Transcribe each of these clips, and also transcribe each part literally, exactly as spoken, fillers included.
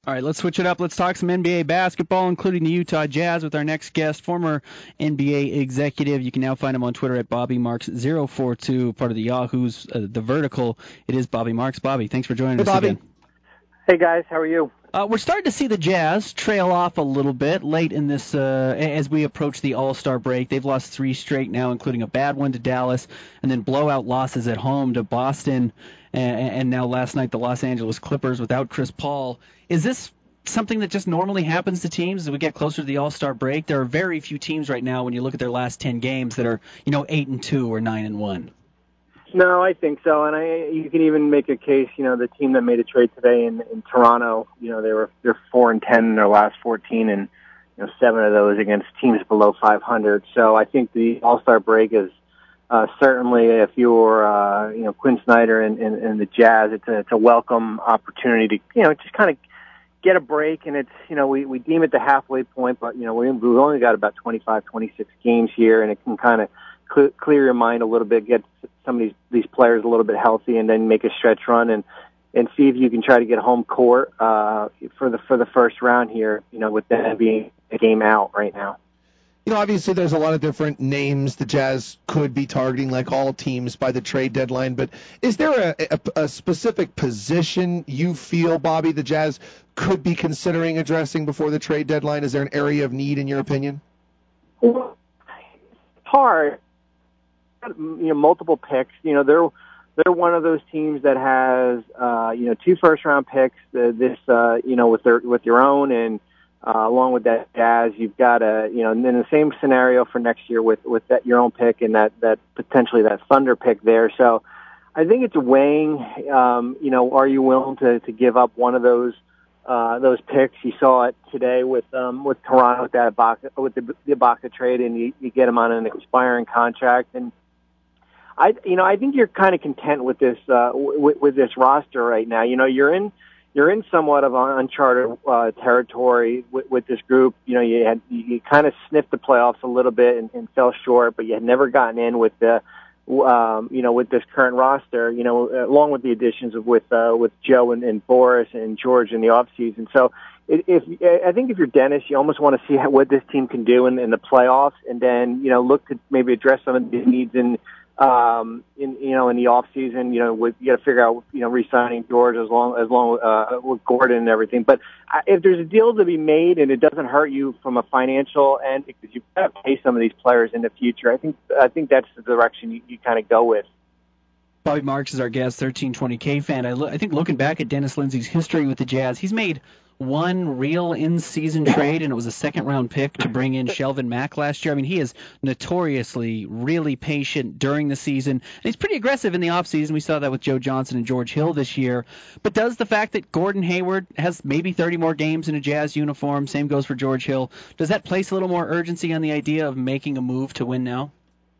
All right, let's switch it up. Let's talk some N B A basketball, including the Utah Jazz, with our next guest, former N B A executive. You can now find him on Twitter at Bobby Marks zero four two, part of the Yahoo's uh, The Vertical. It is Bobby Marks. Bobby, thanks for joining hey, us Bobby. again. Hey, guys. How are you? Uh, we're starting to see the Jazz trail off a little bit late in this uh, as we approach the All-Star break. They've lost three straight now, including a bad one to Dallas, and then blowout losses at home to Boston, and, and now last night the Los Angeles Clippers without Chris Paul. Is this something that just normally happens to teams as we get closer to the All-Star break? There are very few teams right now, when you look at their last ten games, that are, you know, eight and two or nine and one. No, I think so, and I you can even make a case. You know, the team that made a trade today in, in Toronto, you know, they were they're four and ten in their last fourteen, and you know, seven of those against teams below five hundred. So I think the All-Star break is uh, certainly, if you're uh, you know Quinn Snyder and, and, and the Jazz, it's a, it's a welcome opportunity to you know just kind of get a break. And it's you know we, we deem it the halfway point, but you know we we've only got about twenty-five, twenty-six games here, and it can kind of cl- clear your mind a little bit, get some of these these players a little bit healthy, and then make a stretch run and and see if you can try to get home court uh, for the for the first round here. You know, with them being a game out right now. You know, obviously there's a lot of different names the Jazz could be targeting, like all teams, by the trade deadline. But is there a, a, a specific position you feel, Bobby, the Jazz could be considering addressing before the trade deadline? Is there an area of need in your opinion? Well, it's hard. You know, multiple picks. You know, they're they're one of those teams that has uh, you know two first round picks. Uh, this uh, you know with their with your own, and uh, along with that Jazz, you've got a you know and then the same scenario for next year with with that your own pick and that that potentially that Thunder pick there. So I think it's weighing. Um, you know, are you willing to to give up one of those? Uh, those picks? You saw it today with um, with Toronto with that Ibaka, with the, the Ibaka trade, and you, you get him on an expiring contract. And I, you know, I think you're kind of content with this uh, with, with this roster right now. You know, you're in you're in somewhat of uncharted uh, territory with, with this group. You know, you had you kind of sniffed the playoffs a little bit and, and fell short, but you had never gotten in with the. Um, you know, with this current roster, you know, along with the additions of with uh, with Joe and, and Boris and George in the off season. So, if, if I think if you're Dennis, you almost want to see how, what this team can do in, in the playoffs, and then you know look to maybe address some of the needs in um, in you know in the off season. You know, with, you got to figure out you know re-signing George as long as long uh, with Gordon and everything. But if there's a deal to be made and it doesn't hurt you from a financial end, because you've got to pay some of these players in the future, I think I think that's the direction you, you kind of go with. Bobby Marks is our guest, thirteen twenty K fan. I, lo- I think looking back at Dennis Lindsey's history with the Jazz, he's made one real in-season trade, and it was a second-round pick to bring in Shelvin Mack last year. I mean, he is notoriously really patient during the season, and he's pretty aggressive in the offseason. We saw that with Joe Johnson and George Hill this year. But does the fact that Gordon Hayward has maybe thirty more games in a Jazz uniform, same goes for George Hill, does that place a little more urgency on the idea of making a move to win now?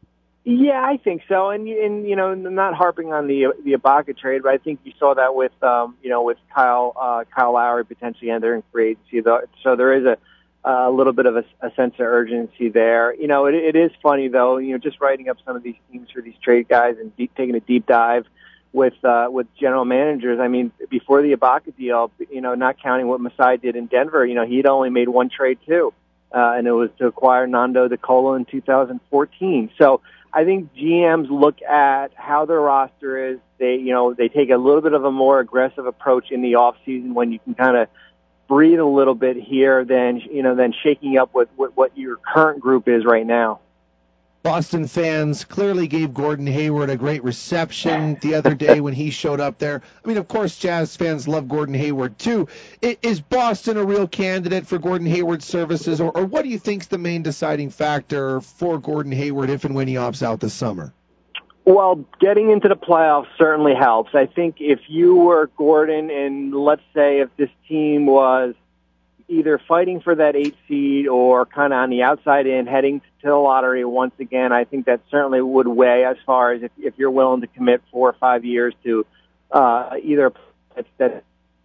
Yeah, I think so, and and you know, not harping on the the Ibaka trade, but I think you saw that with um, you know with Kyle uh, Kyle Lowry potentially entering free agency. So there is a a little bit of a, a sense of urgency there. You know, it, it is funny though. You know, just writing up some of these teams for these trade guys and deep, taking a deep dive with uh, with general managers. I mean, before the Ibaka deal, you know, not counting what Masai did in Denver, you know, he'd only made one trade too, uh, and it was to acquire Nando De Colo in two thousand fourteen. So I think G Ms look at how their roster is. They, you know, they take a little bit of a more aggressive approach in the off season when you can kind of breathe a little bit here than, you know, than shaking up with, with what your current group is right now. Boston fans clearly gave Gordon Hayward a great reception the other day when he showed up there. I mean, of course, Jazz fans love Gordon Hayward, too. Is Boston a real candidate for Gordon Hayward's services, or, or what do you think is the main deciding factor for Gordon Hayward if and when he opts out this summer? Well, getting into the playoffs certainly helps. I think if you were Gordon, and let's say if this team was either fighting for that eight seed or kind of on the outside in, heading to the lottery once again, I think that certainly would weigh as far as if, if you're willing to commit four or five years to uh, either that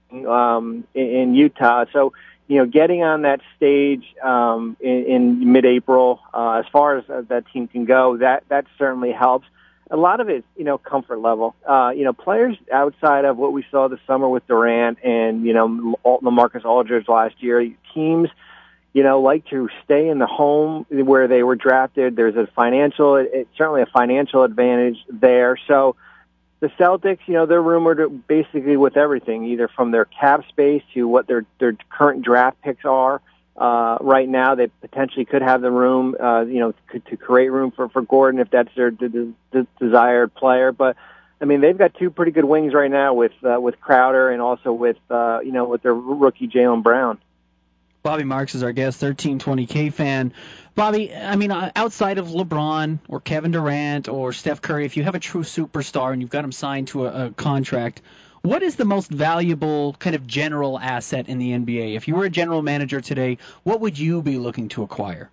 um, in, in Utah. So, you know, getting on that stage um, in, in mid-April, uh, as far as uh, that team can go, that that certainly helps. a lot of it, you know, comfort level. Uh, you know, players outside of what we saw this summer with Durant and, you know, LaMarcus Aldridge last year, teams, you know, like to stay in the home where they were drafted. There's a financial, it's certainly a financial advantage there. So the Celtics, you know, they're rumored basically with everything, either from their cap space to what their, their current draft picks are. Uh, right now, they potentially could have the room, uh, you know, to, to create room for, for Gordon if that's their d- d- desired player. But I mean, they've got two pretty good wings right now with uh, with Crowder and also with uh, you know with their rookie Jaylen Brown. Bobby Marks is our guest, thirteen twenty K fan. Bobby, I mean, outside of LeBron or Kevin Durant or Steph Curry, if you have a true superstar and you've got him signed to a, a contract, what is the most valuable kind of general asset in the N B A? If you were a general manager today, what would you be looking to acquire?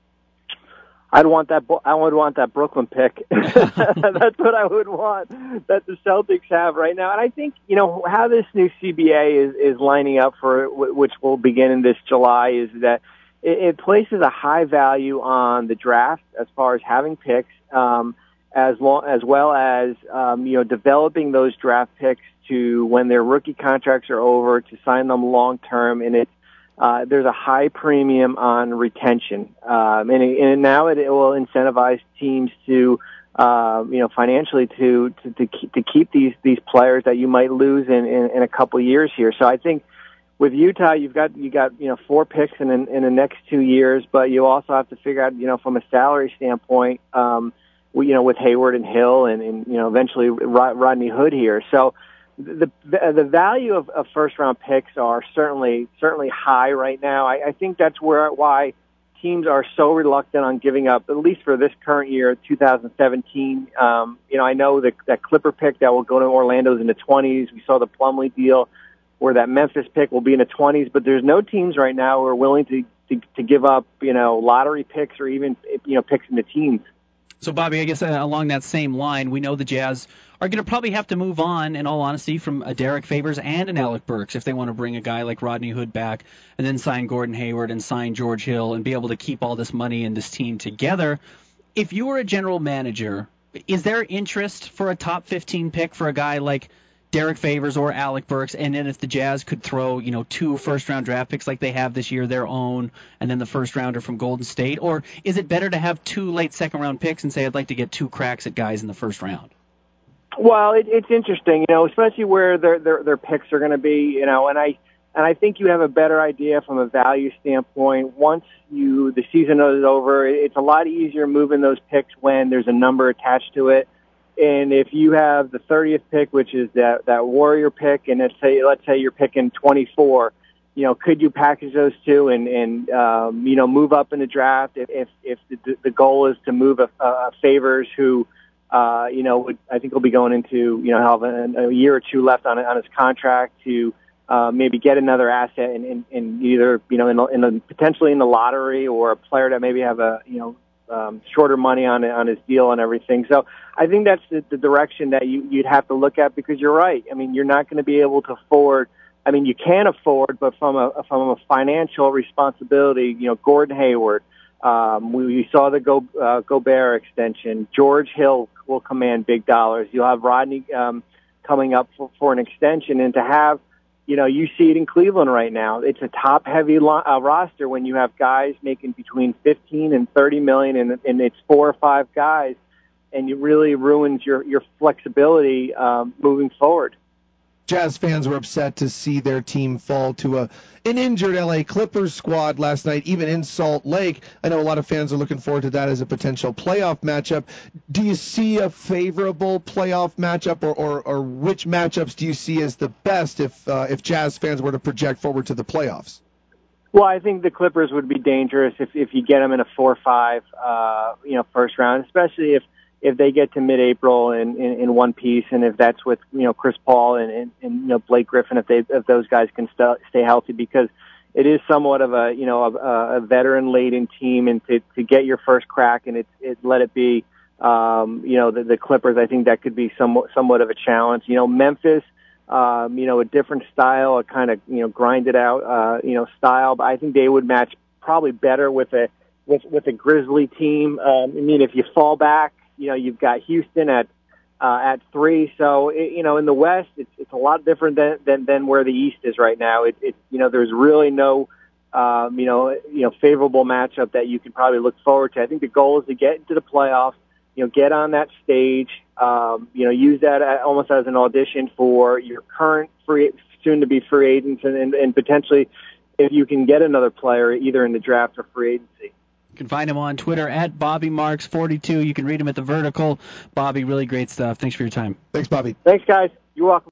I'd want that. I would want that Brooklyn pick. That's what I would want. That the Celtics have right now, and I think you know how this new C B A is is lining up for which will begin in this July is that it, it places a high value on the draft as far as having picks, um, as long as well as um, you know developing those draft picks to when their rookie contracts are over to sign them long term, and it's uh, there's a high premium on retention, um, and, it, and now it, it will incentivize teams to uh, you know financially to to to keep, to keep these these players that you might lose in, in, in a couple of years here. So I think with Utah, you've got you got you know four picks in in, in the next two years, but you also have to figure out you know from a salary standpoint, um, you know with Hayward and Hill and, and you know eventually Rodney Hood here. So the the value of, of first round picks are certainly certainly high right now. I, I think that's where why teams are so reluctant on giving up, at least for this current year, two thousand seventeen. Um, you know, I know that that Clipper pick that will go to Orlando's in the twenties. We saw the Plumlee deal where that Memphis pick will be in the twenties, but there's no teams right now who are willing to, to, to give up, you know, lottery picks or even, you know, picks in the teens. So, Bobby, I guess uh, along that same line, we know the Jazz are going to probably have to move on, in all honesty, from a Derek Favors and an Alec Burks if they want to bring a guy like Rodney Hood back and then sign Gordon Hayward and sign George Hill and be able to keep all this money and this team together. If you were a general manager, is there interest for a top fifteen pick for a guy like Derek Favors or Alec Burks, and then if the Jazz could throw, you know, two first-round draft picks like they have this year, their own, and then the first-rounder from Golden State? Or is it better to have two late second-round picks and say, I'd like to get two cracks at guys in the first round? Well, it, it's interesting, you know, especially where their their, their picks are going to be, you know, and I and I think you have a better idea from a value standpoint. Once you the season is over, it's a lot easier moving those picks when there's a number attached to it. And if you have the thirtieth pick, which is that, that Warrior pick, and let's say, let's say you're picking twenty-four, you know, could you package those two and, and um, you know, move up in the draft if, if, if the, the goal is to move a, a Favors who, uh, you know, would, I think will be going into, you know, have a, a year or two left on, on his contract to uh, maybe get another asset in, in, in either, you know, in, the, in the, potentially in the lottery or a player that maybe have a, you know, Um, shorter money on on his deal and everything. So I think that's the, the direction that you, you'd have to look at because you're right. I mean, you're not going to be able to afford. I mean, you can afford, but from a from a financial responsibility, you know, Gordon Hayward. Um, we, we saw the Go, uh, Gobert extension. George Hill will command big dollars. You'll have Rodney um, coming up for, for an extension, and to have. You know, you see it in Cleveland right now. It's a top-heavy lo- uh, roster when you have guys making between fifteen and thirty million, and, and it's four or five guys, and it really ruins your your flexibility um, moving forward. Jazz fans were upset to see their team fall to a an injured L A Clippers squad last night, even in Salt Lake. I know a lot of fans are looking forward to that as a potential playoff matchup. Do you see a favorable playoff matchup, or, or, or which matchups do you see as the best if uh, if Jazz fans were to project forward to the playoffs? Well, I think the Clippers would be dangerous if if you get them in a four five, uh, you know, first round, especially if. if they get to mid-April in, in, in one piece, and if that's with, you know, Chris Paul and, and, and you know, Blake Griffin, if they, if those guys can st- stay healthy, because it is somewhat of a, you know, a, a veteran-laden team, and to, to get your first crack and it, it let it be, um, you know, the, the Clippers, I think that could be somewhat, somewhat of a challenge. You know, Memphis, um, you know, a different style, a kind of, you know, grinded out, uh, you know, style, but I think they would match probably better with a, with, with a Grizzly team. Um, I mean, if you fall back, You know, you've got Houston at uh, at three. So it, you know, in the West, it's it's a lot different than than, than where the East is right now. It, it you know, there's really no um, you know you know favorable matchup that you can probably look forward to. I think the goal is to get into the playoffs. You know, get on that stage. Um, you know, use that almost as an audition for your current free, soon-to-be free agents, and, and, and potentially, if you can get another player, either in the draft or free agency. You can find him on Twitter at Bobby Marks forty-two. You can read him at The Vertical. Bobby, really great stuff. Thanks for your time. Thanks, Bobby. Thanks, guys. You're welcome.